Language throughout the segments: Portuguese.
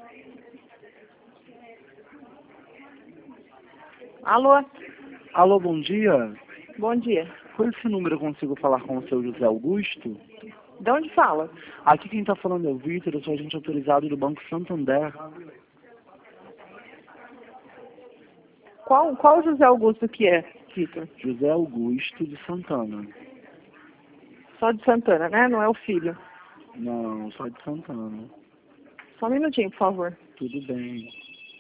Alô? Alô, bom dia. Bom dia. Por esse número eu consigo falar com o seu José Augusto? De onde fala? Aqui quem está falando é o Vitor, eu sou agente autorizado do Banco Santander. Qual José Augusto que é, Vitor? José Augusto de Santana. Só de Santana, né? Não é o filho. Não, só de Santana. Só um minutinho, por favor. Tudo bem.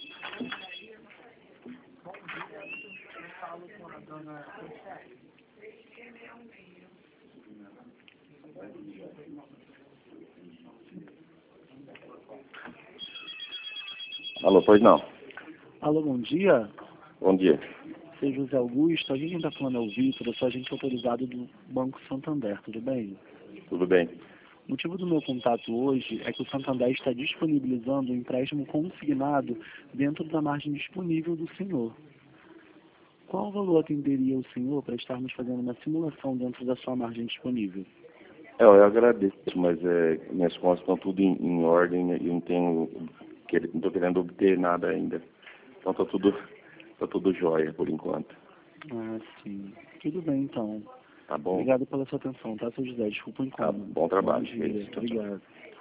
Alô, pois não. Alô, bom dia. Bom dia. Sou José Augusto, aqui quem está falando é o Vitor, eu sou agente autorizado do Banco Santander, tudo bem? Tudo bem. O motivo do meu contato hoje é que o Santander está disponibilizando um empréstimo consignado dentro da margem disponível do senhor. Qual valor atenderia o senhor para estarmos fazendo uma simulação dentro da sua margem disponível? Eu agradeço, mas minhas contas estão tudo em ordem, né, e eu não estou querendo obter nada ainda. Então tá tudo jóia por enquanto. Ah, sim. Tudo bem, então. Tá bom? Obrigado pela sua atenção, tá, seu José? Desculpa o Tá, incômodo. bom trabalho. Bom dia. Tchau, tchau. Obrigado.